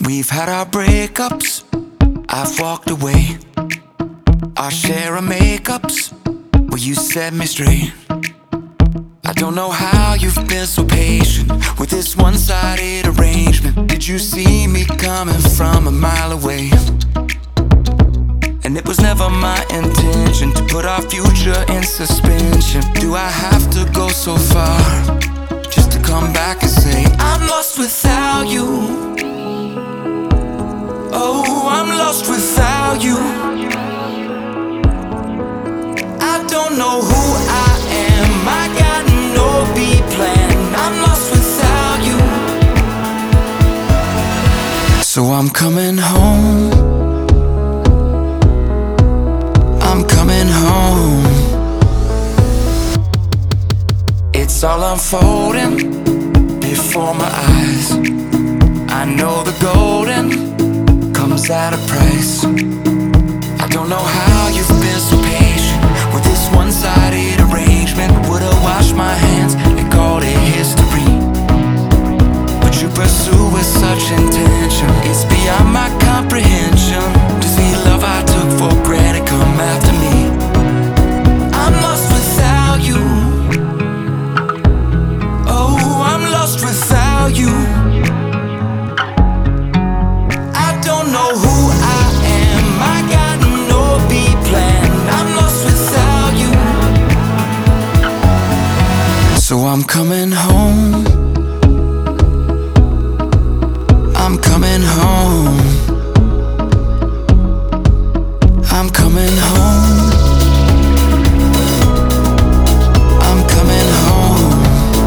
We've had our breakups, I've walked away. Our share of makeups, well, you set me straight. I don't know how you've been so patient with this one-sided arrangement. Did you see me coming from a mile away? And it was never my intention to put our future in suspension. Do I have to go so far just to come back and say I'm lost without you? Oh, I'm lost without you. I don't know who I am, I got no B-plan. I'm lost without you. So I'm coming home, I'm coming home. It's all unfolding before my eyes. I know the golden comes at a price. I don't know how you've been so patient with this one-sided arrangement. Would've washed my hands and called it history, but you pursue with such intention. It's beyond my comprehension to see love I took for granted come after me. I'm lost without you. Oh, I'm lost without you. I don't know who I am, I got no B-plan. I'm lost without you. So I'm coming home, I'm coming home. I'm coming home, I'm coming home.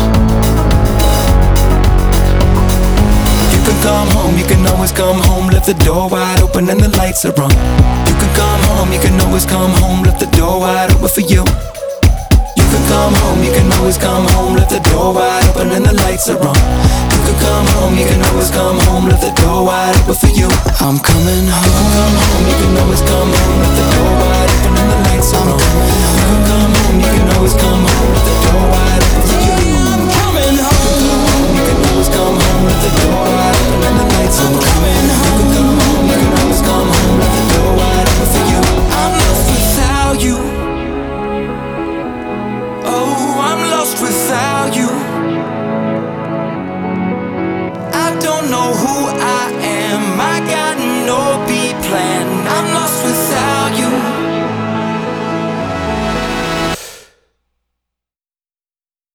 You can come home, you can always come home. Left the door wide open and the lights are on. You can come home, you can always come home. Left the door wide open for you. You can come home, you can always come home. Left the door wide open and the lights are on. You can come home, you can always come home. Left the door wide open for you. I'm coming home. You can come home, you can always come home. Left the door wide open and the lights are on. You can come home, you can always come home. Left the door wide open